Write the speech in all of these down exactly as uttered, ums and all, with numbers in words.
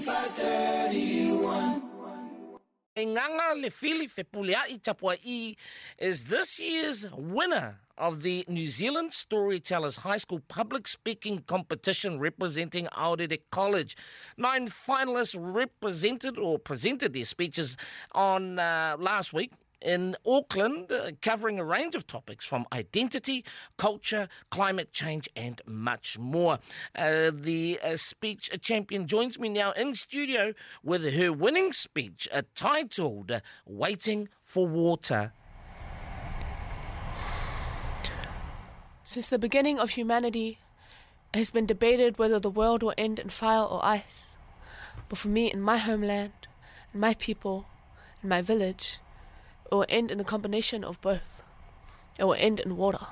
five thirty-one. Nganga Lefili Fepuleai Tapuai is this year's winner of the New Zealand Storytellers High School Public Speaking Competition representing Aorere College. Nine finalists represented or presented their speeches on uh, last week in Auckland, uh, covering a range of topics from identity, culture, climate change, and much more. Uh, the uh, speech champion joins me now in studio with her winning speech, uh, titled uh, Waiting for Water. Since the beginning of humanity, it has been debated whether the world will end in fire or ice. But for me, in my homeland, in my people, in my village, it will end in the combination of both. It will end in water.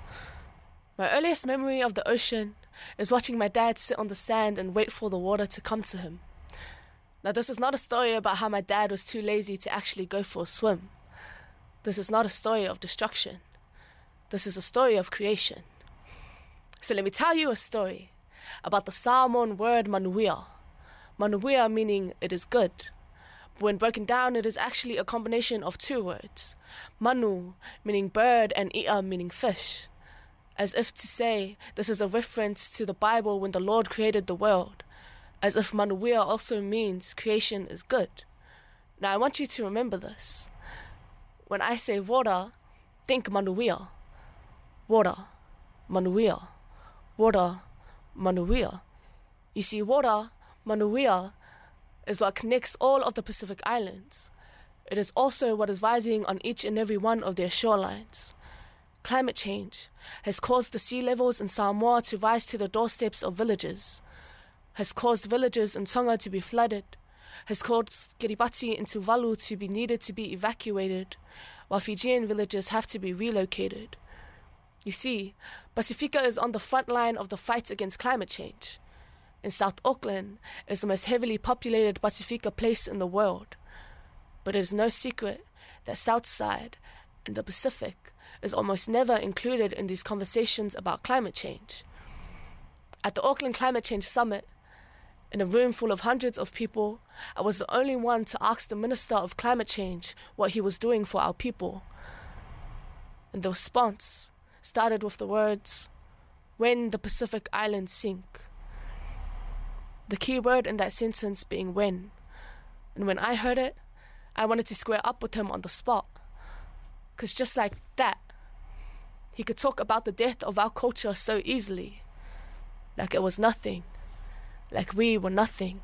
My earliest memory of the ocean is watching my dad sit on the sand and wait for the water to come to him. Now, this is not a story about how my dad was too lazy to actually go for a swim. This is not a story of destruction. This is a story of creation. So let me tell you a story about the Samoan word manuia. Manuia meaning it is good. When broken down, it is actually a combination of two words. Manu, meaning bird, and ia, meaning fish. As if to say, this is a reference to the Bible when the Lord created the world. As if manuia also means creation is good. Now I want you to remember this. When I say water, think manuia. Water, manuia. Water, manuia. You see, water, manuia, is what connects all of the Pacific Islands. It is also what is rising on each and every one of their shorelines. Climate change has caused the sea levels in Samoa to rise to the doorsteps of villages, has caused villages in Tonga to be flooded, has caused Kiribati and Tuvalu to be needed to be evacuated, while Fijian villages have to be relocated. You see, Pasifika is on the front line of the fight against climate change. In South Auckland is the most heavily populated Pasifika place in the world. But it is no secret that Southside and the Pacific is almost never included in these conversations about climate change. At the Auckland Climate Change Summit, in a room full of hundreds of people, I was the only one to ask the Minister of Climate Change what he was doing for our people. And the response started with the words, "When the Pacific Islands sink." The key word in that sentence being when. And when I heard it, I wanted to square up with him on the spot. Because just like that, he could talk about the death of our culture so easily. Like it was nothing. Like we were nothing.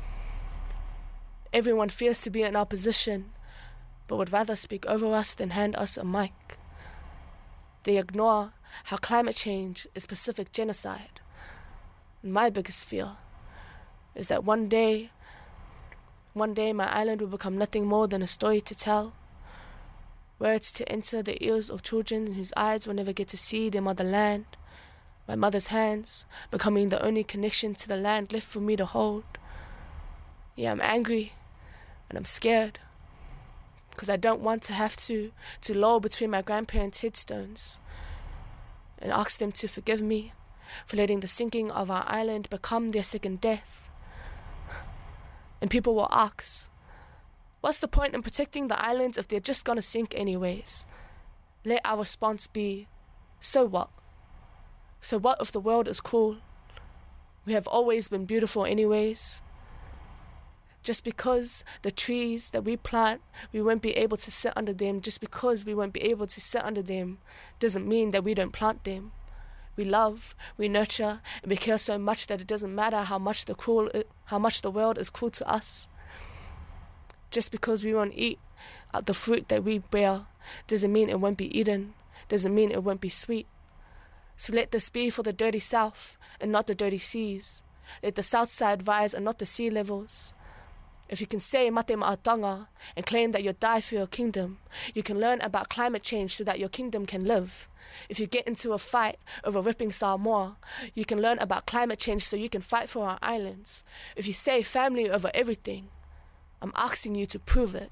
Everyone fears to be in our position, but would rather speak over us than hand us a mic. They ignore how climate change is Pacific genocide. And my biggest fear is that one day, one day my island will become nothing more than a story to tell, words to enter the ears of children whose eyes will never get to see their motherland, my mother's hands becoming the only connection to the land left for me to hold. Yeah, I'm angry and I'm scared, because I don't want to have to, to loll between my grandparents' headstones and ask them to forgive me for letting the sinking of our island become their second death. And people will ask, what's the point in protecting the islands if they're just gonna sink anyways? Let our response be, so what? So what if the world is cruel? We have always been beautiful anyways. Just because the trees that we plant, we won't be able to sit under them, just because we won't be able to sit under them, doesn't mean that we don't plant them. We love, we nurture, and we care so much that it doesn't matter how much the cruel, how much the world is cruel to us. Just because we won't eat the fruit that we bear doesn't mean it won't be eaten, doesn't mean it won't be sweet. So let this be for the dirty south and not the dirty seas. Let the south side rise and not the sea levels. If you can say mate ma'atanga and claim that you'll die for your kingdom, you can learn about climate change so that your kingdom can live. If you get into a fight over ripping Samoa, you can learn about climate change so you can fight for our islands. If you say family over everything, I'm asking you to prove it.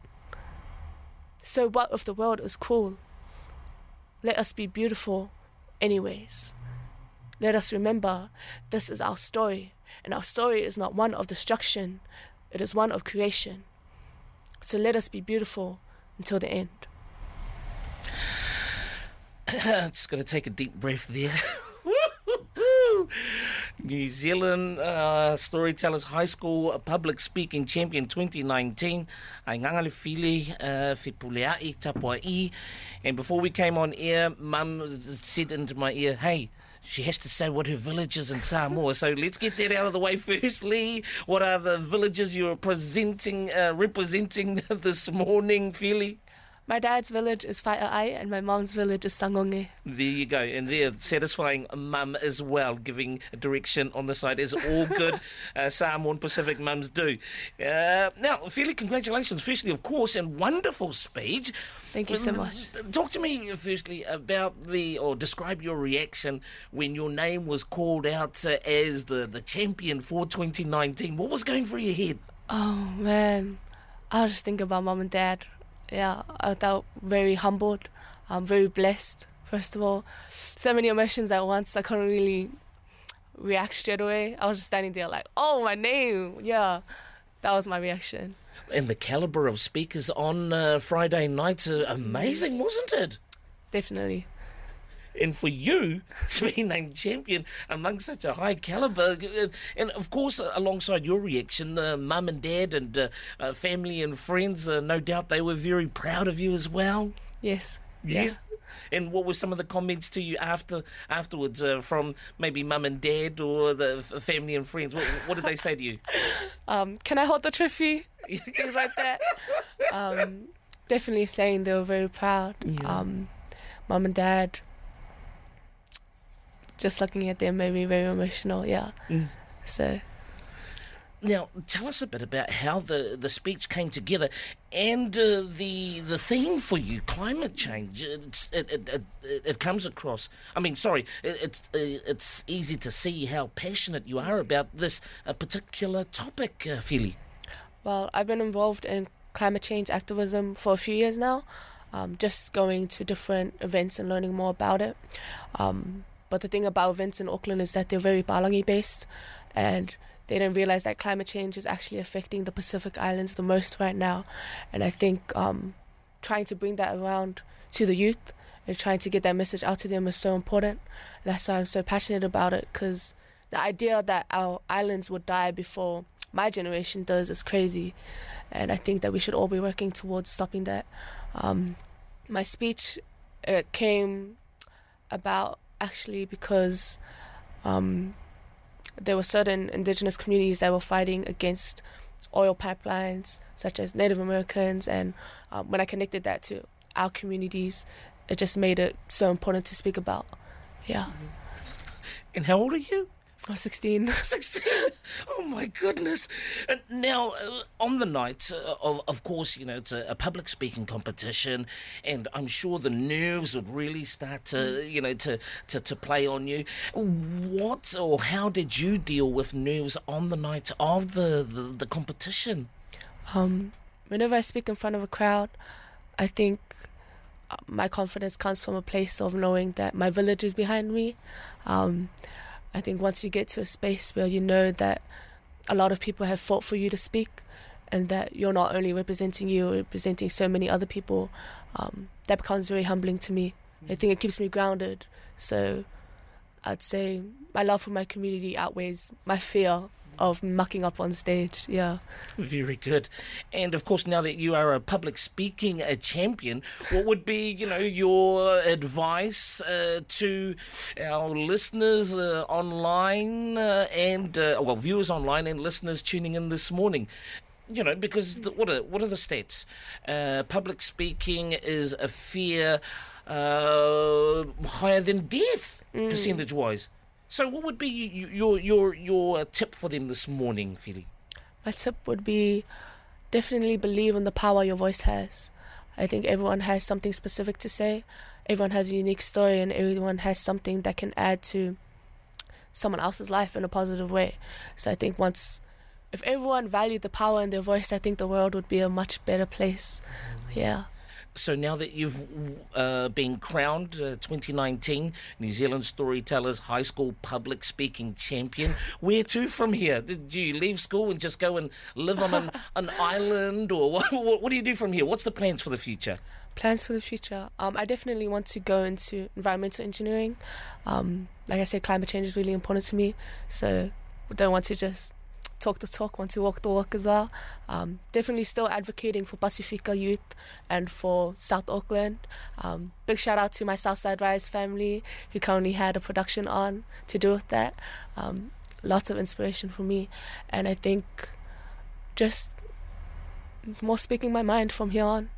So what if the world is cruel? Let us be beautiful anyways. Let us remember this is our story, and our story is not one of destruction, It is one of creation. So let us be beautiful until the end. Just got to take a deep breath there. New Zealand uh, Storytellers High School Public Speaking Champion twenty nineteen. Ai ngangale fili uh, Fipuleai Tapuai. And before we came on air, Mum said into my ear, hey, she has to say what her village is in Samoa. So let's get that out of the way firstly. What are the villages you're presenting, uh, representing this morning, Fili? My dad's village is Whaia'ai and my mom's village is Sangonge. There you go. And they're satisfying mum as well, giving direction on the side, as all good uh, Samoan Pacific mums do. Uh, now, Fili, congratulations, firstly, of course, and wonderful speech. Thank you so much. Talk to me, firstly, about the, or describe your reaction when your name was called out uh, as the, the champion for twenty nineteen. What was going through your head? Oh, man. I was just thinking about mum and dad. Yeah, I felt very humbled. I'm very blessed, first of all. So many emotions at once. I couldn't really react straight away. I was just standing there like, oh, my name. Yeah, that was my reaction. And the calibre of speakers on uh, Friday nights, uh, amazing, wasn't it? Definitely. And for you to be named champion among such a high calibre, and of course, alongside your reaction, uh, mum and dad and uh, uh, family and friends, uh, no doubt they were very proud of you as well. Yes. Yes. Yeah. And what were some of the comments to you after afterwards uh, from maybe mum and dad or the f- family and friends? What, what did they say to you? Um, can I hold the trophy? Things like that. Um, definitely saying they were very proud. Yeah. Um, mum and dad. Just looking at them made me very emotional, yeah. Mm. So, now tell us a bit about how the, the speech came together and uh, the the theme for you, climate change. It's, it, it, it, it comes across. I mean, sorry, it, it's uh, it's easy to see how passionate you are about this uh, particular topic, uh, Fili. Well, I've been involved in climate change activism for a few years now, um, just going to different events and learning more about it. Um, But the thing about events in Auckland is that they're very Palangi based, and they don't realise that climate change is actually affecting the Pacific Islands the most right now. And I think um, trying to bring that around to the youth and trying to get that message out to them is so important. And that's why I'm so passionate about it, because the idea that our islands would die before my generation does is crazy. And I think that we should all be working towards stopping that. Um, my speech uh, came about actually because um, there were certain indigenous communities that were fighting against oil pipelines, such as Native Americans, and um, when I connected that to our communities, it just made it so important to speak about. Yeah. And how old are you? I'm sixteen. sixteen? Oh, my goodness. And now, uh, on the night, uh, of, of course, you know, it's a, a public speaking competition, and I'm sure the nerves would really start to, you know, to, to, to play on you. What or how did you deal with nerves on the night of the, the, the competition? Um, whenever I speak in front of a crowd, I think my confidence comes from a place of knowing that my village is behind me. Um, I think once you get to a space where you know that a lot of people have fought for you to speak and that you're not only representing you, you're representing so many other people, um, that becomes very humbling to me. I think it keeps me grounded. So I'd say my love for my community outweighs my fear of mucking up on stage, yeah. Very good. And of course, now that you are a public speaking a champion, what would be, you know, your advice uh, to our listeners uh, online uh, and, uh, well, viewers online and listeners tuning in this morning? You know, because the, what are what are the stats? Uh, public speaking is a fear uh, higher than death, mm. percentage-wise. So what would be your your your tip for them this morning, Fili? My tip would be definitely believe in the power your voice has. I think everyone has something specific to say. Everyone has a unique story, and everyone has something that can add to someone else's life in a positive way. So I think once, if everyone valued the power in their voice, I think the world would be a much better place. Yeah. So now that you've uh, been crowned uh, twenty nineteen New Zealand Storytellers High School Public Speaking Champion, where to from here? Did you leave school and just go and live on an, an island, or what, what, what do you do from here? What's the plans for the future? Plans for the future? Um, I definitely want to go into environmental engineering. Um, like I said, climate change is really important to me, so I don't want to just talk the talk, want to walk the walk as well. Um, definitely still advocating for Pacifica youth and for South Auckland. Um, big shout out to my Southside Rise family who currently had a production on to do with that. Um, lots of inspiration for me, and I think just more speaking my mind from here on.